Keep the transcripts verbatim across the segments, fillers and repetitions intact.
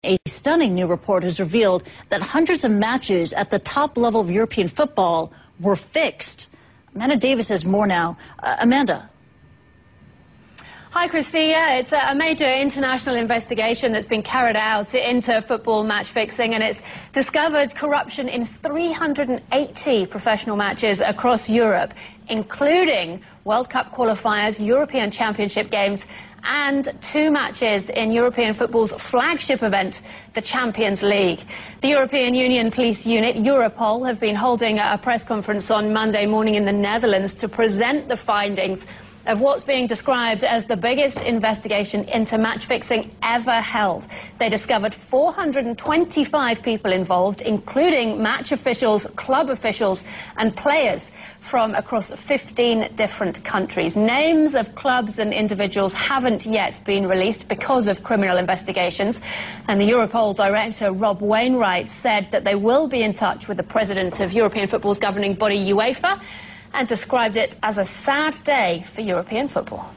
A stunning new report has revealed that hundreds of matches at the top level of European football were fixed. Amanda Davis has more now. Uh, Amanda. Hi, Christy. Yeah, it's a major international investigation that's been carried out into football match fixing, and it's discovered corruption in three hundred eighty professional matches across Europe, including World Cup qualifiers, European Championship games, and two matches in European football's flagship event, the Champions League. The European Union Police Unit, Europol, have been holding a press conference on Monday morning in the Netherlands to present the findings of what's being described as the biggest investigation into match fixing ever held. They discovered four hundred twenty-five people involved, including match officials, club officials and players from across fifteen different countries. Names of clubs and individuals haven't yet been released because of criminal investigations, and the Europol director, Rob Wainwright, said that they will be in touch with the president of European football's governing body, UEFA, and described it as a sad day for European football.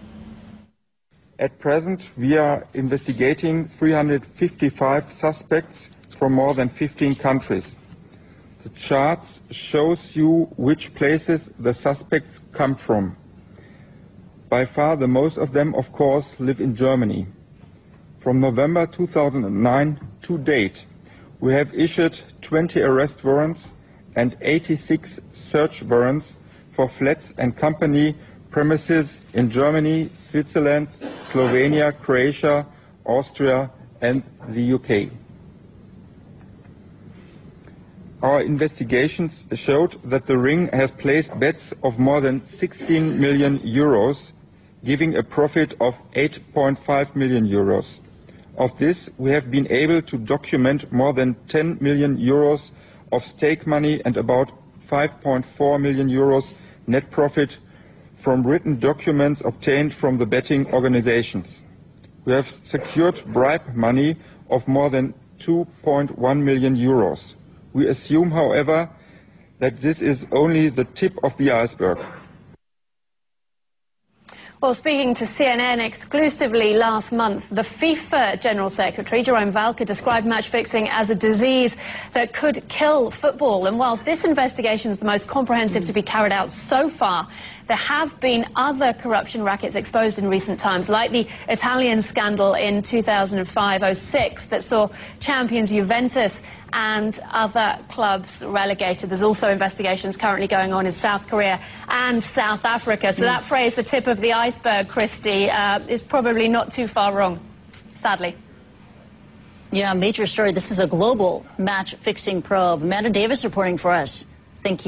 At present, we are investigating three hundred fifty-five suspects from more than fifteen countries. The chart shows you which places the suspects come from. By far, the most of them, of course, live in Germany. From November two thousand nine to date, we have issued twenty arrest warrants and eighty-six search warrants for flats and company premises in Germany, Switzerland, Slovenia, Croatia, Austria and the U K. Our investigations showed that the ring has placed bets of more than sixteen million euros, giving a profit of eight point five million euros. Of this, we have been able to document more than ten million euros of stake money and about five point four million euros net profit from written documents obtained from the betting organizations. We have secured bribe money of more than two point one million euros. We assume, however, that this is only the tip of the iceberg. Well, speaking to C N N exclusively last month, the FIFA General Secretary, Jerome Valcke, described match fixing as a disease that could kill football. And whilst this investigation is the most comprehensive to be carried out so far, there have been other corruption rackets exposed in recent times, like the Italian scandal in two thousand five oh six that saw champions Juventus and other clubs relegated. There's also investigations currently going on in South Korea and South Africa. So that phrase, the tip of the iceberg, Christy, uh, is probably not too far wrong, sadly. Yeah, major story. This is a global match-fixing probe. Amanda Davis reporting for us.